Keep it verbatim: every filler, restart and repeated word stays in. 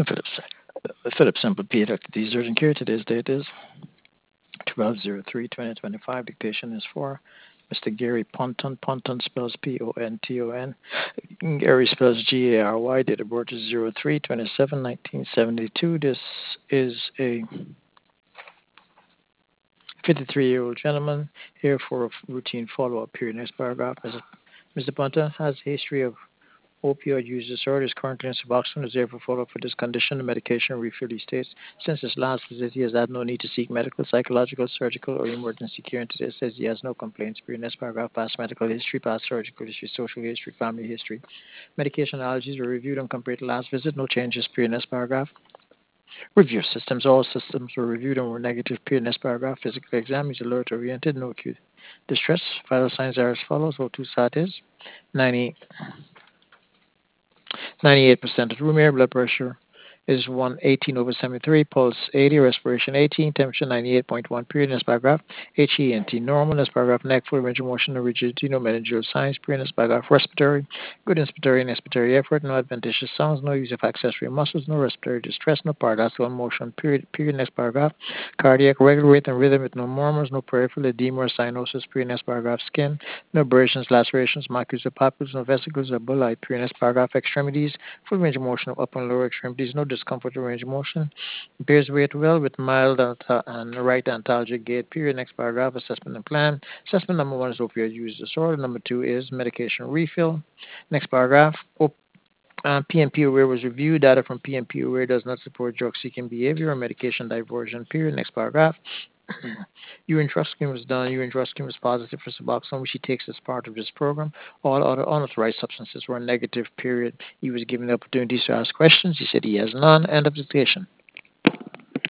Phillips. Phillips Simple P. Doctor D's urgent care. Today's date is twelve oh three twenty twenty-five. Dictation is for Mister Gary Ponton. Ponton spells P O N T O N. Gary spells G A R Y. Date of birth is oh three twenty-seven nineteen seventy-two. This is a fifty-three-year-old gentleman here for a routine follow-up period. Next paragraph. Mister Ponton has a history of opioid use disorder, is currently on Suboxone, is therefore follow-up for this condition. The medication refill he states. Since his last visit, he has had no need to seek medical, psychological, surgical, or emergency care. And today says he has no complaints. Period. Next paragraph. Past medical history, past surgical history, social history, family history. Medication allergies were reviewed and compared to last visit. No changes. Period. Next paragraph. Review systems. All systems were reviewed and were negative. Period. Next paragraph. Physical exam is alert oriented. No acute distress. Vital signs are as follows. O two sat is ninety, ninety-eight percent of room air. Blood pressure is one eighteen over seventy-three. Pulse eighty. Respiration eighteen. Temperature ninety-eight point one. Period. Next paragraph. H E N T normal. Next paragraph. Neck full range of motion. No rigidity. No meningeal signs. Period. Next paragraph. Respiratory. Good inspiratory and expiratory effort. No adventitious sounds. No use of accessory muscles. No respiratory distress. No paradoxical motion. Period. Period. Next paragraph. Cardiac regular rate and rhythm with no murmurs. No peripheral edema or cyanosis. Period. Next paragraph. Skin. No abrasions, lacerations, macules or papules. No vesicles or bullae. Period. Next paragraph. Extremities. Full range of motion of upper and lower extremities. No discomfort or range of motion. Bears weight well with mild and right antalgic gait. Period. Next paragraph. Assessment and plan. Assessment number one is opioid use disorder. Number two is medication refill. Next paragraph. Op- uh, P N P aware was reviewed. Data from P N P aware does not support drug seeking behavior or medication diversion. Period. Next paragraph. Urine trust screen was done. Urine trust screen was positive for Suboxone, which he takes as part of this program. All other unauthorized substances were negative. Period. He was given the opportunity to ask questions. He said he has none. End of dictation.